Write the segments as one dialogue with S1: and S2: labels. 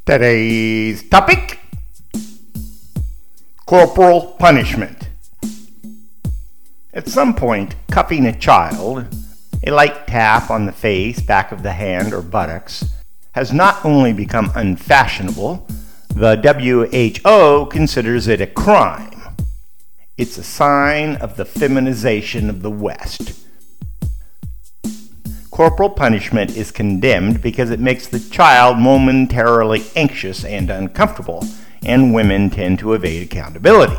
S1: Today's topic: corporal punishment. At some point, cuffing a child, a light tap on the face, back of the hand, or buttocks, has not only become unfashionable, the WHO considers it a crime. It's a sign of the feminization of the West. Corporal punishment is condemned because it makes the child momentarily anxious and uncomfortable, and women tend to evade accountability.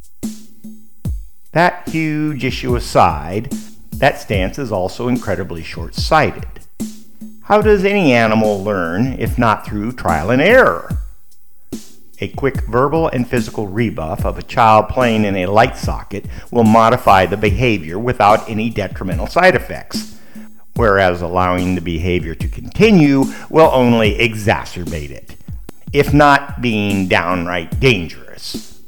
S1: That huge issue aside, that stance is also incredibly short-sighted. How does any animal learn if not through trial and error? A quick verbal and physical rebuff of a child playing in a light socket will modify the behavior without any detrimental side effects, whereas allowing the behavior to continue will only exacerbate it, if not being downright dangerous.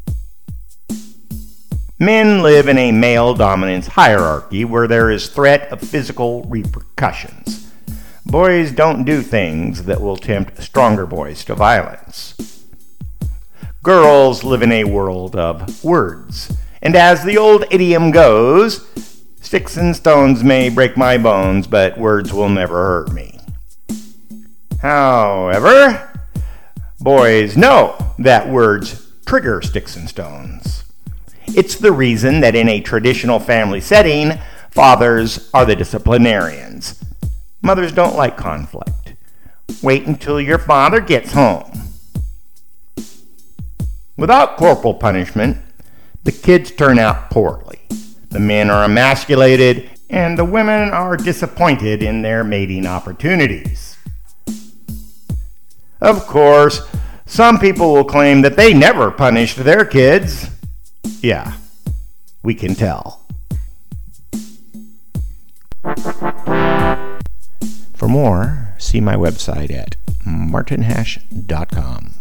S1: Men live in a male dominance hierarchy where there is threat of physical repercussions. Boys don't do things that will tempt stronger boys to violence. Girls live in a world of words, and as the old idiom goes, sticks and stones may break my bones, but words will never hurt me. However, boys know that words trigger sticks and stones. It's the reason that in a traditional family setting, fathers are the disciplinarians. Mothers don't like conflict. Wait until your father gets home. Without corporal punishment, the kids turn out poorly. The men are emasculated, and the women are disappointed in their mating opportunities. Of course, some people will claim that they never punished their kids. Yeah, we can tell. For more, see my website at martinhash.com.